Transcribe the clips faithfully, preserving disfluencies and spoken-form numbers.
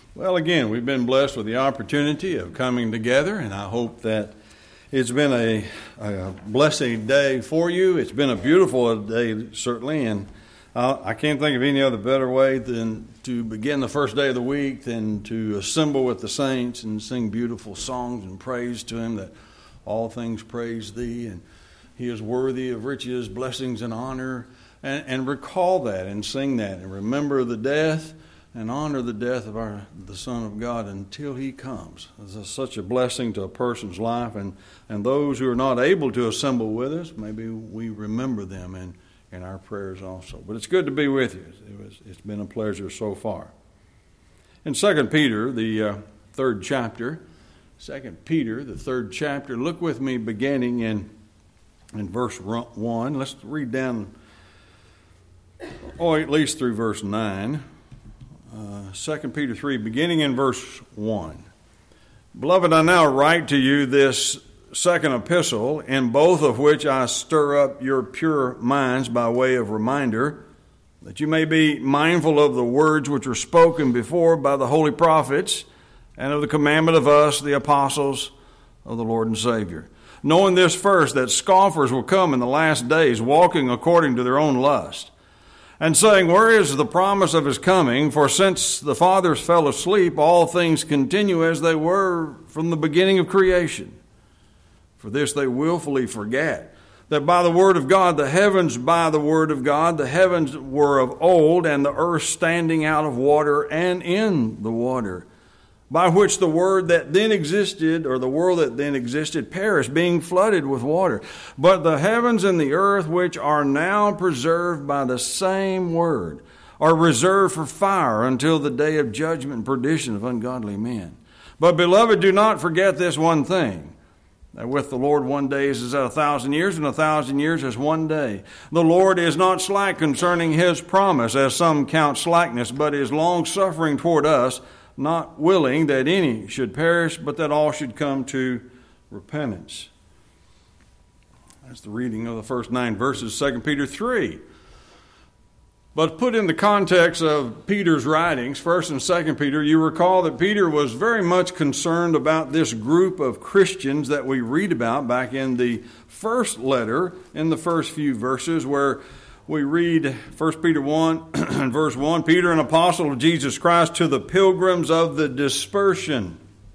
Well, again, we've been blessed with the opportunity of coming together, and I hope that it's been a, a blessing day for you. It's been a beautiful day, certainly, and uh, I can't think of any other better way than to begin the first day of the week than to assemble with the saints and sing beautiful songs and praise to Him, that all things praise Thee, and He is worthy of riches, blessings, and honor, and, and recall that and sing that and remember the death and honor the death of our the Son of God until He comes. This is such a blessing to a person's life, and, and those who are not able to assemble with us, maybe we remember them in, in our prayers also. But it's good to be with you. It was, it's been a pleasure so far. In Second Peter, the uh, third chapter, Second Peter, the third chapter, look with me beginning in, in verse one. Let's read down, or at least through verse nine. Uh, Second Peter three, beginning in verse one. Beloved, I now write to you this second epistle, in both of which I stir up your pure minds by way of reminder, that you may be mindful of the words which were spoken before by the holy prophets, and of the commandment of us, the apostles of the Lord and Savior. Knowing this first, that scoffers will come in the last days, walking according to their own lust, and saying, where is the promise of His coming? For since the fathers fell asleep, all things continue as they were from the beginning of creation. For this they willfully forget, that by the word of God, the heavens by the word of God, the heavens were of old, and the earth standing out of water and in the water, by which the word that then existed, or the world that then existed, perished, being flooded with water. But the heavens and the earth, which are now preserved by the same word, are reserved for fire until the day of judgment and perdition of ungodly men. But, beloved, do not forget this one thing, that with the Lord one day is as a thousand years, and a thousand years as one day. The Lord is not slack concerning His promise, as some count slackness, but is long-suffering toward us, not willing that any should perish, but that all should come to repentance. That's the reading of the first nine verses of Second Peter three. But put in the context of Peter's writings, First and Second Peter, you recall that Peter was very much concerned about this group of Christians that we read about back in the first letter, in the first few verses, where we read First Peter one and verse one, Peter, an apostle of Jesus Christ, to the pilgrims of the dispersion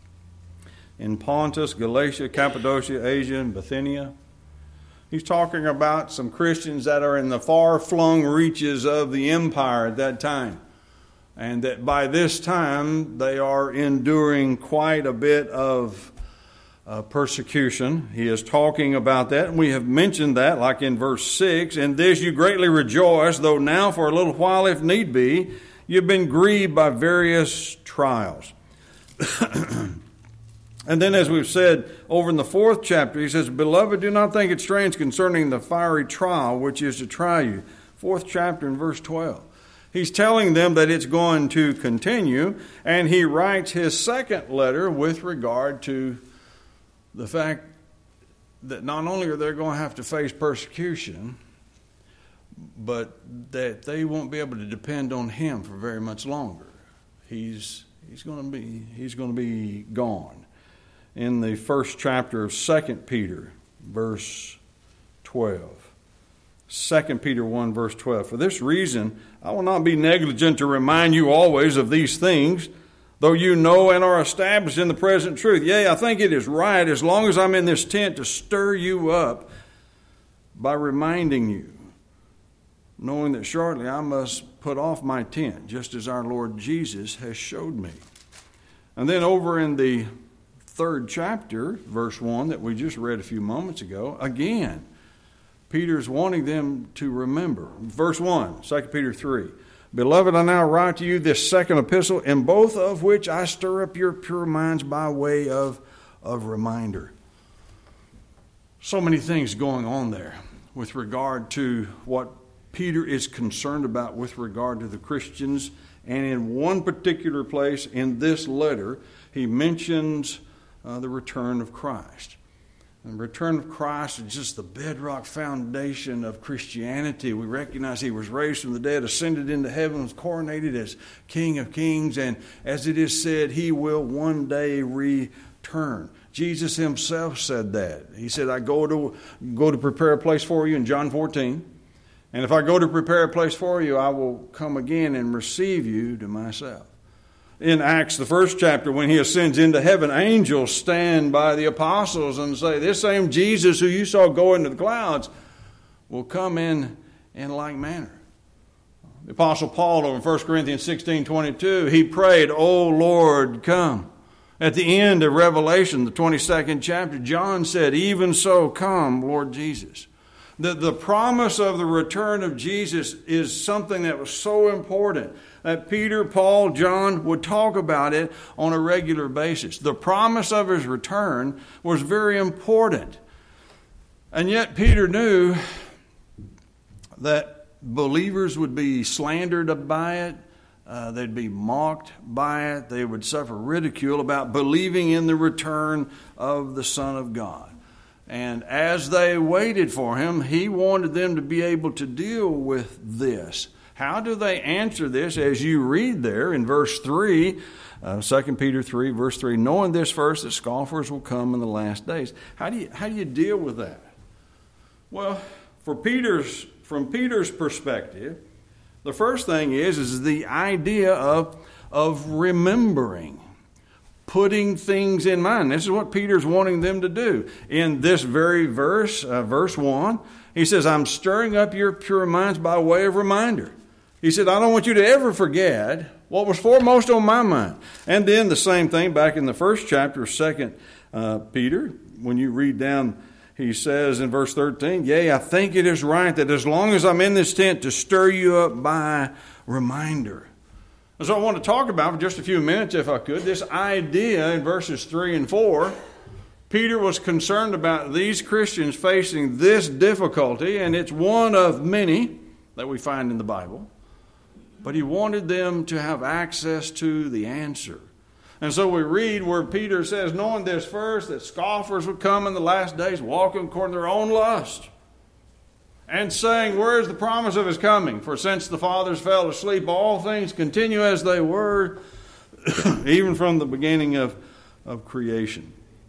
in Pontus, Galatia, Cappadocia, Asia, and Bithynia. He's talking about some Christians that are in the far-flung reaches of the empire at that time, and that by this time they are enduring quite a bit of Uh, persecution. He is talking about that, and we have mentioned that, like in verse six, in this you greatly rejoice, though now for a little while, if need be, you've been grieved by various trials. And then, as we've said over in the fourth chapter, he says, Beloved, do not think it strange concerning the fiery trial which is to try you. Fourth chapter in verse twelve. He's telling them that it's going to continue, and he writes his second letter with regard to the fact that not only are they going to have to face persecution, but that they won't be able to depend on Him for very much longer. He's he's going to be he's going to be gone. In the first chapter of Second Peter, verse twelve. Second Peter one, verse twelve. For this reason, I will not be negligent to remind you always of these things, though you know and are established in the present truth. Yea, I think it is right, as long as I'm in this tent, to stir you up by reminding you, knowing that shortly I must put off my tent, just as our Lord Jesus has showed me. And then over in the third chapter, verse one, that we just read a few moments ago, again, Peter's wanting them to remember. Verse one, Second Peter three. Beloved, I now write to you this second epistle, in both of which I stir up your pure minds by way of, of reminder. So many things going on there with regard to what Peter is concerned about with regard to the Christians. And in one particular place in this letter, he mentions uh, the return of Christ. And the return of Christ is just the bedrock foundation of Christianity. We recognize he was raised from the dead, ascended into heaven, was coronated as King of Kings, and as it is said, he will one day return. Jesus himself said that. He said, I go to go to prepare a place for you in John fourteen. And if I go to prepare a place for you, I will come again and receive you to myself. In Acts, the first chapter, when he ascends into heaven, angels stand by the apostles and say, this same Jesus who you saw go into the clouds will come in in like manner. The Apostle Paul over in First Corinthians sixteen twenty-two, he prayed, O Lord, come. At the end of Revelation, the twenty-second chapter, John said, even so come, Lord Jesus. The, the promise of the return of Jesus is something that was so important that Peter, Paul, John would talk about it on a regular basis. The promise of his return was very important. And yet Peter knew that believers would be slandered by it. Uh, they'd be mocked by it. They would suffer ridicule about believing in the return of the Son of God. And as they waited for him, he wanted them to be able to deal with this. How do they answer this? As you read there in verse three, uh, Second Peter three, verse three, knowing this first, that scoffers will come in the last days. How do you, how do you deal with that? Well, for Peter's, from Peter's perspective, the first thing is, is the idea of, of remembering. Putting things in mind. This is what Peter's wanting them to do. In this very verse, uh, verse one, he says, I'm stirring up your pure minds by way of reminder. He said, I don't want you to ever forget what was foremost on my mind. And then the same thing back in the first chapter of Second uh, Peter, when you read down, he says in verse thirteen, yea, I think it is right that as long as I'm in this tent to stir you up by reminder. So I want to talk about for just a few minutes, if I could, this idea in verses three and four. Peter was concerned about these Christians facing this difficulty, and it's one of many that we find in the Bible. But he wanted them to have access to the answer. And so we read where Peter says, knowing this first, that scoffers would come in the last days, walking according to their own lust. And saying, where is the promise of his coming? For since the fathers fell asleep, all things continue as they were, even from the beginning of, of creation.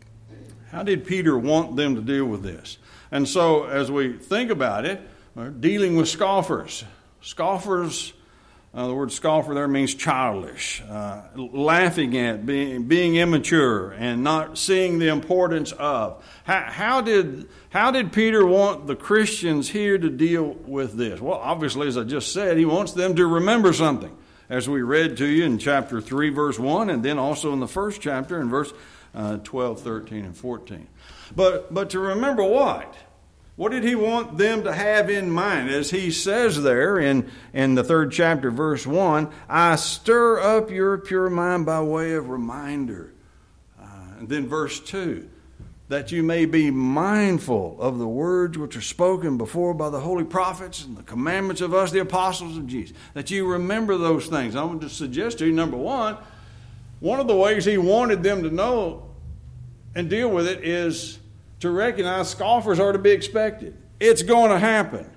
How did Peter want them to deal with this? And so, as we think about it, we're dealing with scoffers. Scoffers, uh, the word scoffer there means childish, uh, laughing at, being, being immature, and not seeing the importance of. How, how did how did Peter want the Christians here to deal with this? Well, obviously, as I just said, he wants them to remember something, as we read to you in chapter three, verse one, and then also in the first chapter in verse uh, twelve, thirteen, and fourteen. But but to remember what? What did he want them to have in mind? As he says there in, in the third chapter, verse one, I stir up your pure mind by way of reminder. Uh, and then verse two, that you may be mindful of the words which are spoken before by the holy prophets and the commandments of us, the apostles of Jesus. That you remember those things. I want to suggest to you, number one, one of the ways he wanted them to know and deal with it is to recognize scoffers are to be expected. It's going to happen.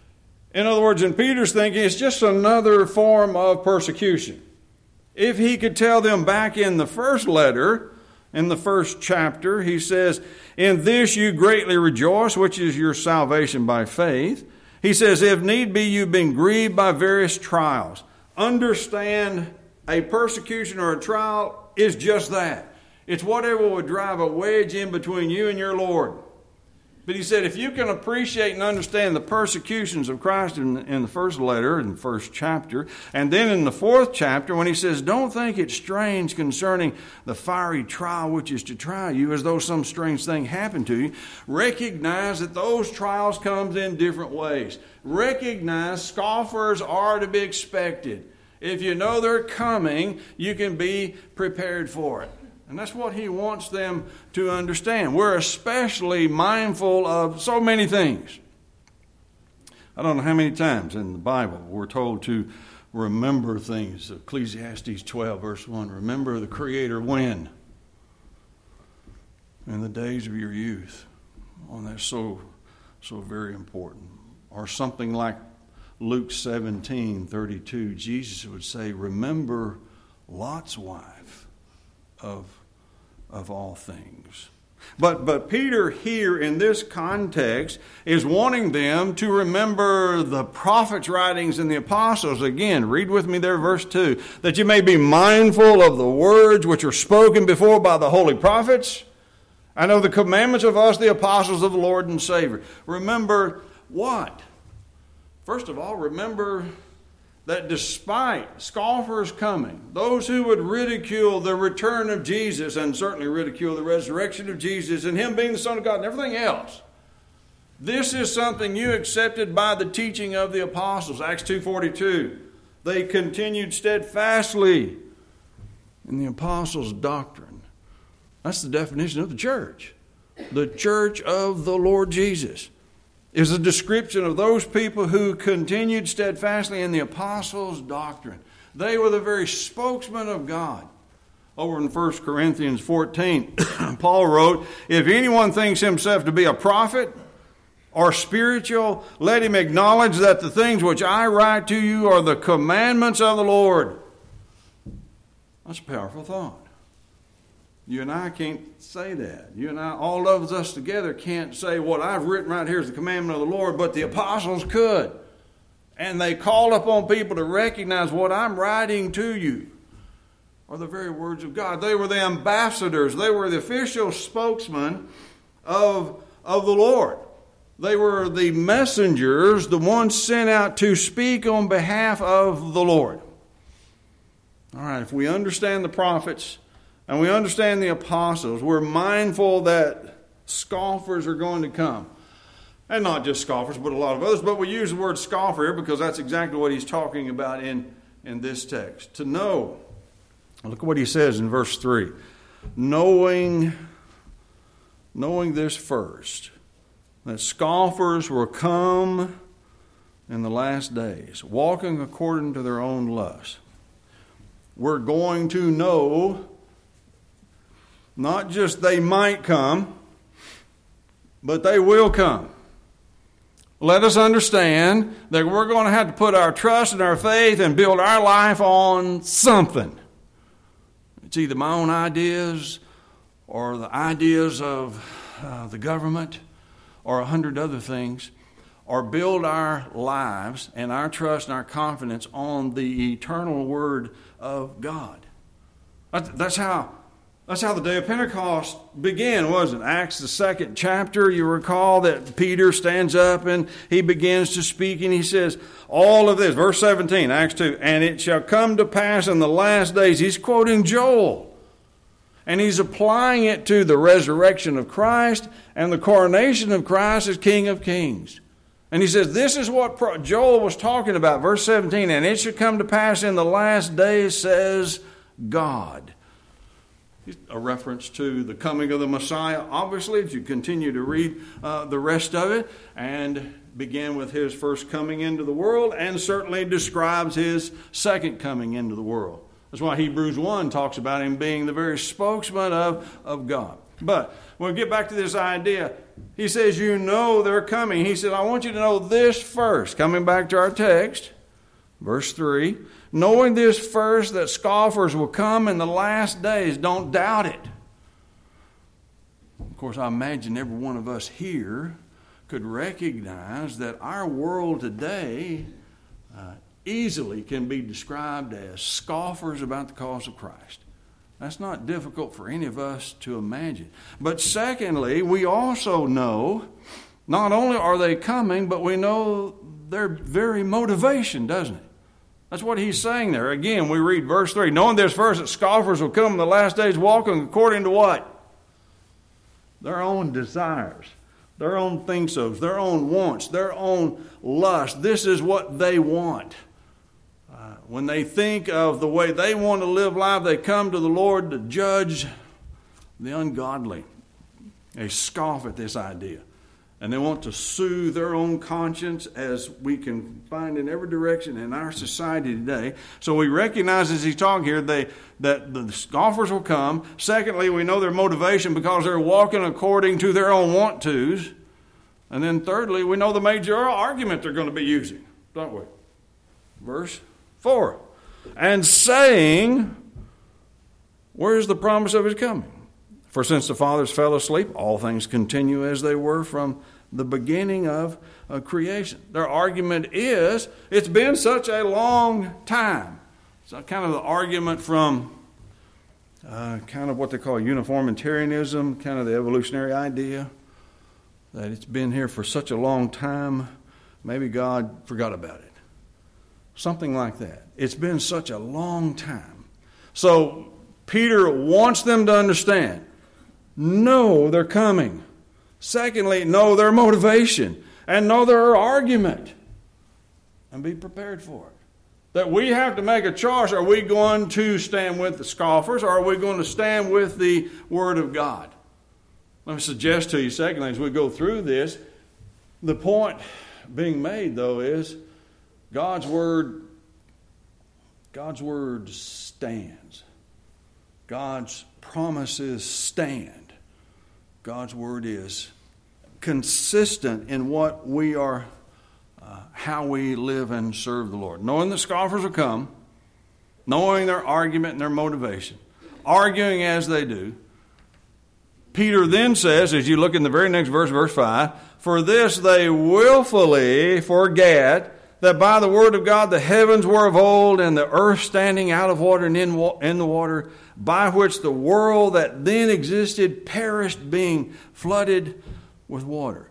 In other words, in Peter's thinking, it's just another form of persecution. If he could tell them back in the first letter, in the first chapter, he says, in this you greatly rejoice, which is your salvation by faith. He says, if need be, you've been grieved by various trials. Understand, a persecution or a trial is just that. It's whatever would drive a wedge in between you and your Lord. But he said, if you can appreciate and understand the persecutions of Christ in, in the first letter, in the first chapter, and then in the fourth chapter, when he says, don't think it's strange concerning the fiery trial which is to try you, as though some strange thing happened to you, recognize that those trials come in different ways. Recognize scoffers are to be expected. If you know they're coming, you can be prepared for it. And that's what he wants them to understand. We're especially mindful of so many things. I don't know how many times in the Bible we're told to remember things. Ecclesiastes twelve, verse one. Remember the Creator when? In the days of your youth. Oh, that's so, so very important. Or something like Luke seventeen thirty-two, Jesus would say, remember Lot's wife of, of all things. But, but Peter here in this context is wanting them to remember the prophets' writings and the apostles. Again, read with me there, verse two. That you may be mindful of the words which were spoken before by the holy prophets, and of the commandments of us, the apostles of the Lord and Savior. Remember what? First of all, remember that despite scoffers coming, those who would ridicule the return of Jesus and certainly ridicule the resurrection of Jesus and Him being the Son of God and everything else, this is something you accepted by the teaching of the apostles. Acts two forty-two. They continued steadfastly in the apostles' doctrine. That's the definition of the church. The church of the Lord Jesus is a description of those people who continued steadfastly in the apostles' doctrine. They were the very spokesmen of God. Over in First Corinthians fourteen, Paul wrote, if anyone thinks himself to be a prophet or spiritual, let him acknowledge that the things which I write to you are the commandments of the Lord. That's a powerful thought. You and I can't say that. You and I, all of us together, can't say what I've written right here is the commandment of the Lord, but the apostles could. And they called upon people to recognize what I'm writing to you are the very words of God. They were the ambassadors. They were the official spokesmen of, of the Lord. They were the messengers, the ones sent out to speak on behalf of the Lord. All right, if we understand the prophets, and we understand the apostles, we're mindful that scoffers are going to come. And not just scoffers, but a lot of others. But we use the word scoffer here because that's exactly what he's talking about in, in this text. To know. Look at what he says in verse three. Knowing, knowing this first, that scoffers will come in the last days, walking according to their own lust. We're going to know. Not just they might come, but they will come. Let us understand that we're going to have to put our trust and our faith and build our life on something. It's either my own ideas or the ideas of uh, the government or a hundred other things, or build our lives and our trust and our confidence on the eternal Word of God. That's how... That's how the day of Pentecost began, wasn't it? Acts, the second chapter, you recall that Peter stands up and he begins to speak and he says, all of this, verse seventeen, Acts two, and it shall come to pass in the last days. He's quoting Joel. And he's applying it to the resurrection of Christ and the coronation of Christ as King of Kings. And he says, this is what Joel was talking about, verse seventeen, and it shall come to pass in the last days, says God. A reference to the coming of the Messiah, obviously, if you continue to read uh, the rest of it, and begin with his first coming into the world, and certainly describes his second coming into the world. That's why Hebrews one talks about him being the very spokesman of, of God. But we'll get back to this idea. He says, you know they're coming. He said, I want you to know this first. Coming back to our text, verse three. Knowing this first, that scoffers will come in the last days. Don't doubt it. Of course, I imagine every one of us here could recognize that our world today uh, easily can be described as scoffers about the cause of Christ. That's not difficult for any of us to imagine. But secondly, we also know not only are they coming, but we know their very motivation, doesn't it? That's what he's saying there. Again, we read verse three. Knowing this first, that scoffers will come in the last days walking according to what? Their own desires, their own think-sos, their own wants, their own lust. This is what they want. Uh, when they think of the way they want to live life, they come to the Lord to judge the ungodly. They scoff at this idea. And they want to soothe their own conscience, as we can find in every direction in our society today. So we recognize, as he's talking here, they, that the scoffers will come. Secondly, we know their motivation because they're walking according to their own want-tos. And then thirdly, we know the major argument they're going to be using, don't we? Verse four. And saying, where is the promise of his coming? For since the fathers fell asleep, all things continue as they were from the beginning of uh, creation. Their argument is, it's been such a long time. It's kind of the argument from uh, kind of what they call uniformitarianism, kind of the evolutionary idea, that it's been here for such a long time, maybe God forgot about it. Something like that. It's been such a long time. So Peter wants them to understand, know they're coming. Secondly, know their motivation and know their argument and be prepared for it. That we have to make a choice. Are we going to stand with the scoffers, or are we going to stand with the Word of God? Let me suggest to you, secondly, as we go through this, the point being made, though, is God's Word, God's Word stands. God's promises stand. God's Word is consistent in what we are, uh, how we live and serve the Lord. Knowing the scoffers will come, knowing their argument and their motivation, arguing as they do, Peter then says, as you look in the very next verse, verse five, for this they willfully forget that by the word of God the heavens were of old, and the earth standing out of water and in, wa- in the water, by which the world that then existed perished, being flooded with water.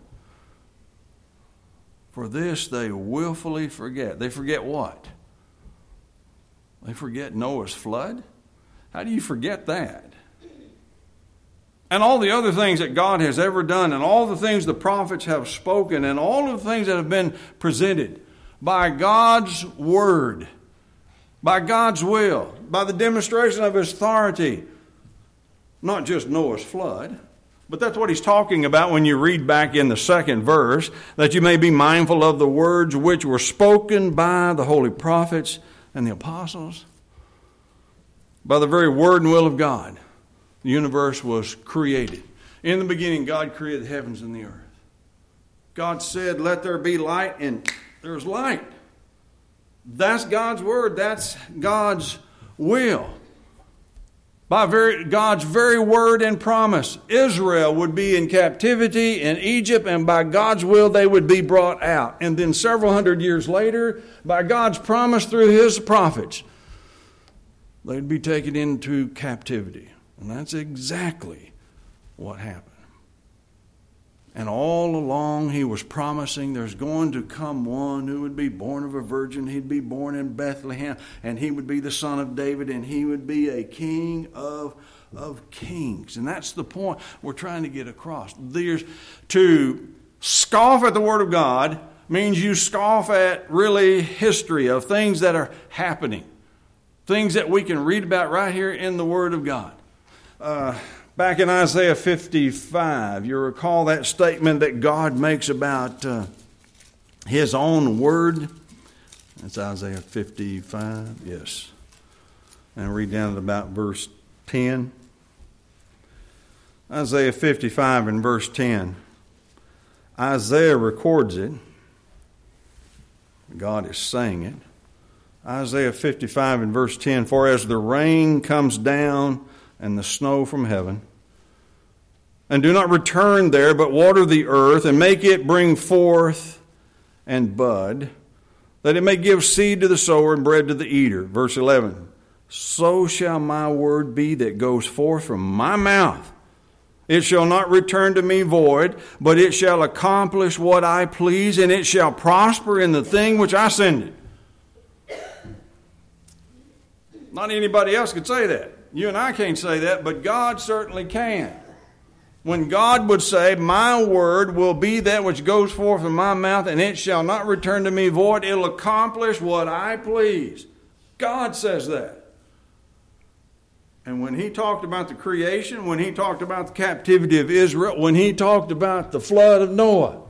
For this they willfully forget. They forget what? They forget Noah's flood? How do you forget that? And all the other things that God has ever done, and all the things the prophets have spoken, and all of the things that have been presented by God's word, by God's will, by the demonstration of his authority. Not just Noah's flood, but that's what he's talking about when you read back in the second verse, that you may be mindful of the words which were spoken by the holy prophets and the apostles. By the very word and will of God, the universe was created. In the beginning, God created the heavens and the earth. God said, let there be light, and there's light. That's God's word. That's God's will. By very, God's very word and promise, Israel would be in captivity in Egypt, and by God's will they would be brought out. And then several hundred years later, by God's promise through his prophets, they'd be taken into captivity. And that's exactly what happened. And all along he was promising there's going to come one who would be born of a virgin. He'd be born in Bethlehem, and he would be the son of David, and he would be a king of, of kings. And that's the point we're trying to get across. There's, to scoff at the Word of God means you scoff at really history of things that are happening. Things that we can read about right here in the Word of God. Uh, back in Isaiah fifty-five, you recall that statement that God makes about uh, his own word. That's Isaiah fifty-five, yes. And read down to about verse ten. Isaiah fifty-five and verse ten. Isaiah records it. God is saying it. Isaiah fifty-five and verse ten, for as the rain comes down and the snow from heaven, and do not return there, but water the earth, and make it bring forth and bud, that it may give seed to the sower and bread to the eater. Verse eleven, so shall my word be that goes forth from my mouth. It shall not return to me void, but it shall accomplish what I please, and it shall prosper in the thing which I send it. Not anybody else could say that. You and I can't say that, but God certainly can. When God would say, my word will be that which goes forth from my mouth, and it shall not return to me void, it'll accomplish what I please. God says that. And when he talked about the creation, when he talked about the captivity of Israel, when he talked about the flood of Noah,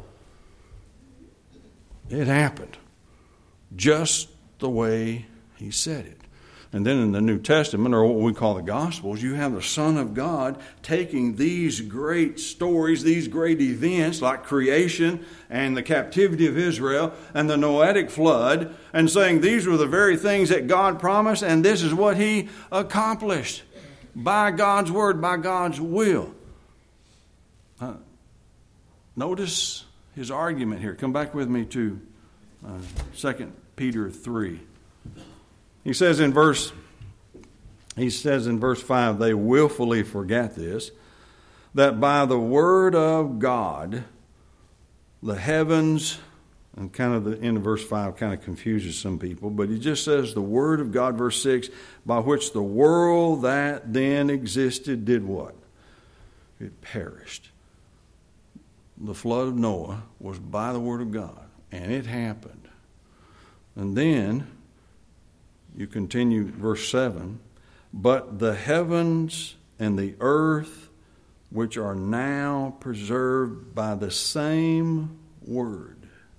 it happened just the way he said it. And then in the New Testament, or what we call the Gospels, you have the Son of God taking these great stories, these great events like creation and the captivity of Israel and the Noahic flood, and saying these were the very things that God promised, and this is what he accomplished by God's word, by God's will. Uh, notice his argument here. Come back with me to uh, Second Peter three. He says in verse, he says in verse five, they willfully forget this, that by the word of God, the heavens, and kind of the end of verse five kind of confuses some people, but he just says the word of God, verse six, by which the world that then existed did what? It perished. The flood of Noah was by the word of God, and it happened. And then you continue verse seven, but the heavens and the earth, which are now preserved by the same word.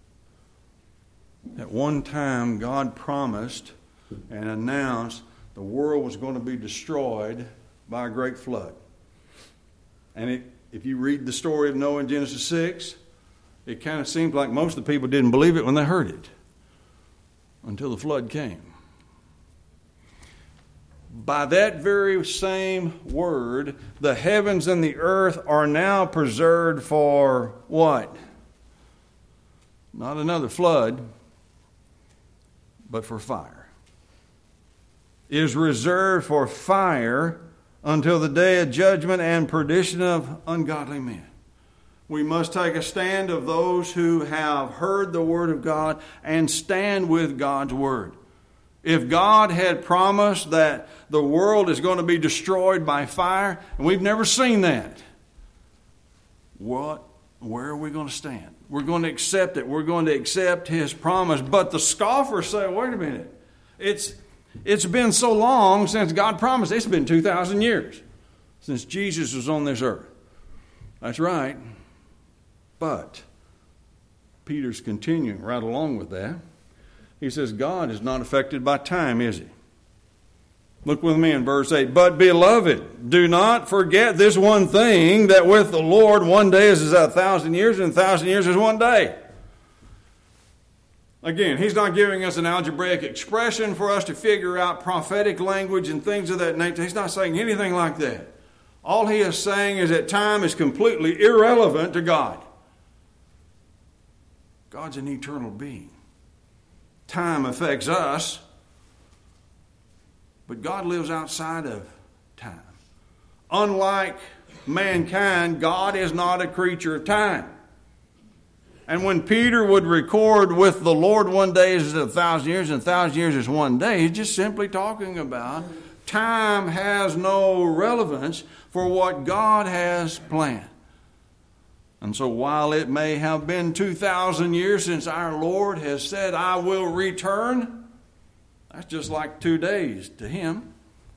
At one time, God promised and announced the world was going to be destroyed by a great flood. And it, if you read the story of Noah in Genesis six, it kind of seems like most of the people didn't believe it when they heard it until the flood came. By that very same word, the heavens and the earth are now preserved for what? Not another flood, but for fire. It is reserved for fire until the day of judgment and perdition of ungodly men. We must take a stand of those who have heard the word of God and stand with God's word. If God had promised that the world is going to be destroyed by fire, and we've never seen that, what, where are we going to stand? We're going to accept it. We're going to accept his promise. But the scoffers say, wait a minute. It's, it's been so long since God promised. It's been two thousand years since Jesus was on this earth. That's right. But Peter's continuing right along with that. He says, God is not affected by time, is he? Look with me in verse eight. But beloved, do not forget this one thing, that with the Lord one day is as a thousand years, and a thousand years is one day. Again, he's not giving us an algebraic expression for us to figure out prophetic language and things of that nature. He's not saying anything like that. All he is saying is that time is completely irrelevant to God. God's an eternal being. Time affects us, but God lives outside of time. Unlike mankind, God is not a creature of time. And when Peter would record with the Lord one day is a thousand years and a thousand years is one day, he's just simply talking about time has no relevance for what God has planned. And so while it may have been two thousand years since our Lord has said, I will return, that's just like two days to him.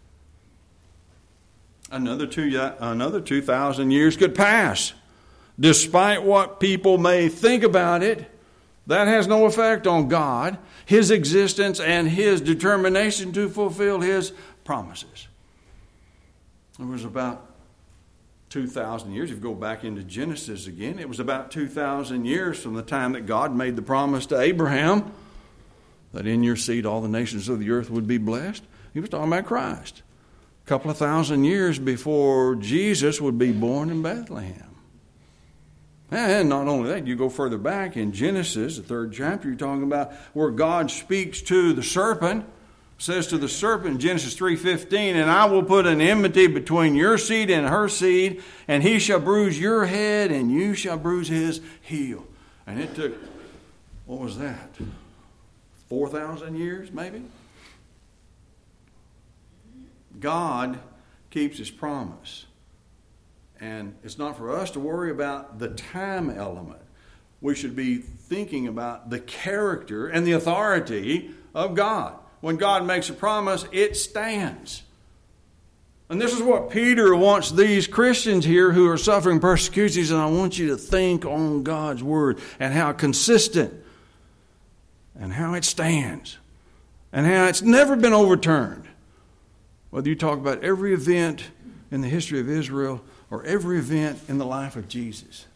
Another two, another two thousand years could pass. Despite what people may think about it, that has no effect on God, his existence, and his determination to fulfill his promises. It was about two thousand years. If you go back into Genesis again, it was about two thousand years from the time that God made the promise to Abraham that in your seed all the nations of the earth would be blessed. He was talking about Christ. A couple of thousand years before Jesus would be born in Bethlehem. And not only that, you go further back in Genesis, the third chapter, you're talking about where God speaks to the serpent, says to the serpent in Genesis three fifteen, and I will put an enmity between your seed and her seed, and he shall bruise your head, and you shall bruise his heel. And it took, what was that? four thousand years, maybe? God keeps his promise. And it's not for us to worry about the time element. We should be thinking about the character and the authority of God. When God makes a promise, it stands. And this is what Peter wants these Christians here who are suffering persecutions, and I want you to think on God's word and how consistent and how it stands and how it's never been overturned. Whether you talk about every event in the history of Israel or every event in the life of Jesus.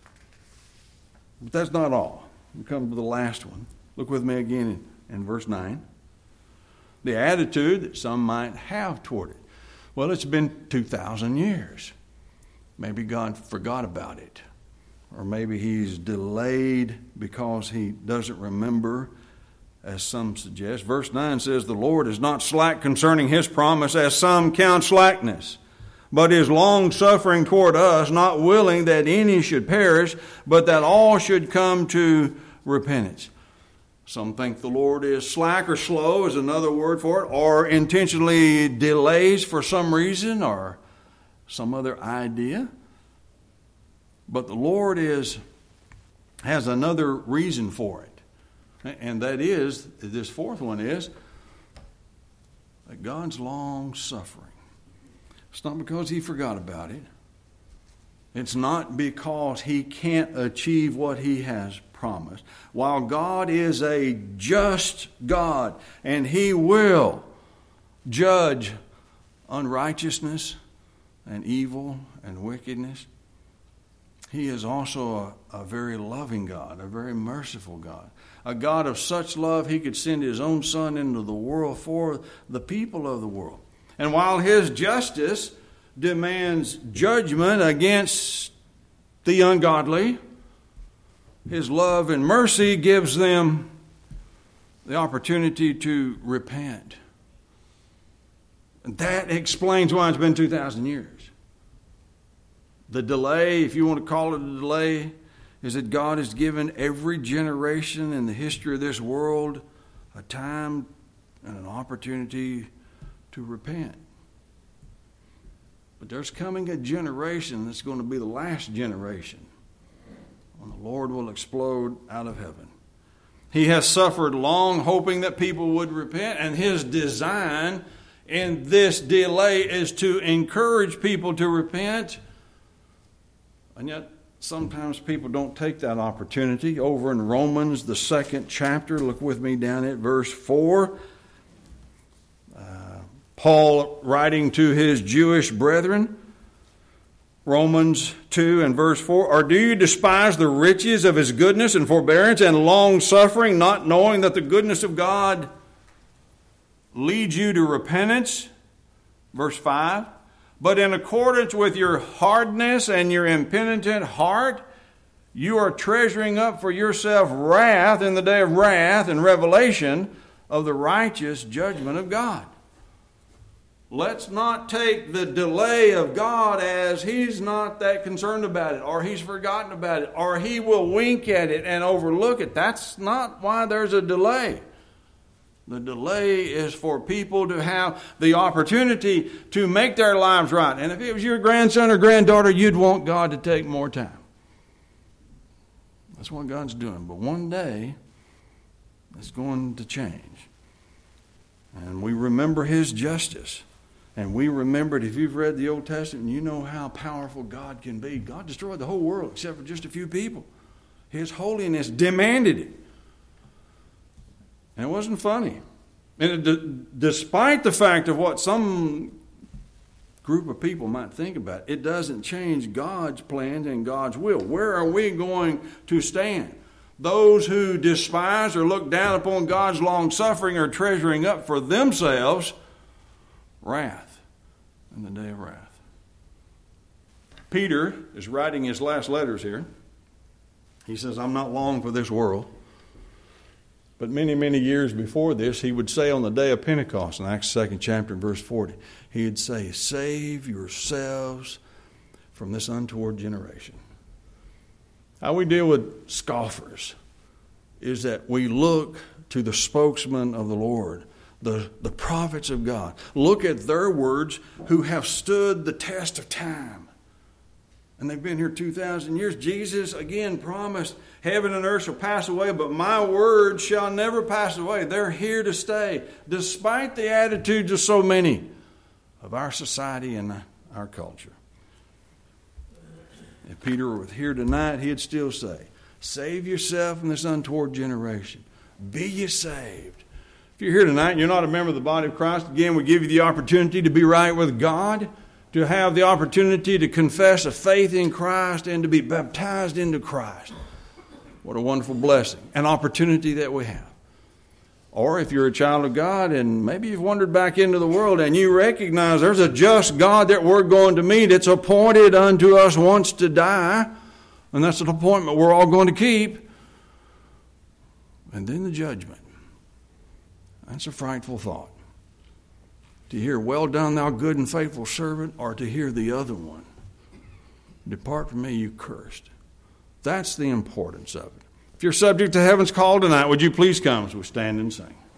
But that's not all. We come to the last one. Look with me again in, in verse nine. The attitude that some might have toward it. Well, it's been two thousand years. Maybe God forgot about it. Or maybe he's delayed because he doesn't remember, as some suggest. Verse nine says, the Lord is not slack concerning his promise, as some count slackness, but is long-suffering toward us, not willing that any should perish, but that all should come to repentance. Some think the Lord is slack or slow is another word for it, or intentionally delays for some reason or some other idea. But the Lord is has another reason for it. And that is, this fourth one is, that God's long-suffering. It's not because he forgot about it. It's not because he can't achieve what he has promised. While God is a just God and he will judge unrighteousness and evil and wickedness, he is also a, a very loving God, a very merciful God, a God of such love he could send his own Son into the world for the people of the world. And while his justice demands judgment against the ungodly, his love and mercy gives them the opportunity to repent. And that explains why it's been two thousand years. The delay, if you want to call it a delay, is that God has given every generation in the history of this world a time and an opportunity to repent. But there's coming a generation that's going to be the last generation when the Lord will explode out of heaven. He has suffered long hoping that people would repent, and his design in this delay is to encourage people to repent. And yet sometimes people don't take that opportunity. Over in Romans, the second chapter, look with me down at verse four. Uh, Paul writing to his Jewish brethren, Romans two and verse four, or do you despise the riches of his goodness and forbearance and long-suffering, not knowing that the goodness of God leads you to repentance? Verse five, but in accordance with your hardness and your impenitent heart, you are treasuring up for yourself wrath in the day of wrath and revelation of the righteous judgment of God. Let's not take the delay of God as he's not that concerned about it, or he's forgotten about it, or he will wink at it and overlook it. That's not why there's a delay. The delay is for people to have the opportunity to make their lives right. And if it was your grandson or granddaughter, you'd want God to take more time. That's what God's doing. But one day, it's going to change. And we remember his justice. And we remembered, if you've read the Old Testament, you know how powerful God can be. God destroyed the whole world except for just a few people. His holiness demanded it. And it wasn't funny. And it, despite the fact of what some group of people might think about it, it doesn't change God's plans and God's will. Where are we going to stand? Those who despise or look down upon God's long-suffering are treasuring up for themselves wrath in the day of wrath. Peter is writing his last letters here. He says, I'm not long for this world. But many, many years before this, he would say on the day of Pentecost, in Acts second chapter, verse forty, he would say, save yourselves from this untoward generation. How we deal with scoffers is that we look to the spokesman of the Lord, the, the prophets of God. Look at their words who have stood the test of time. And they've been here two thousand years. Jesus, again, promised heaven and earth shall pass away, but my words shall never pass away. They're here to stay, despite the attitudes of so many. of our society and our culture. If Peter were here tonight, he'd still say, save yourself from this untoward generation. Be ye saved. If you're here tonight and you're not a member of the body of Christ, again, we give you the opportunity to be right with God, to have the opportunity to confess a faith in Christ and to be baptized into Christ. What a wonderful blessing, an opportunity that we have. Or if you're a child of God and maybe you've wandered back into the world and you recognize there's a just God that we're going to meet. It's appointed unto us once to die, and that's an appointment we're all going to keep. And then the judgment. That's a frightful thought. To hear, well done, thou good and faithful servant, or to hear the other one, depart from me, you cursed. That's the importance of it. If you're subject to heaven's call tonight, would you please come as we stand and sing?